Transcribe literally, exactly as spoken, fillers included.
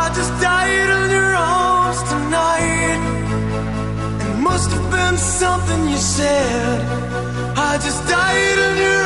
just died in your arms tonight. It must have been something you said. I just died in your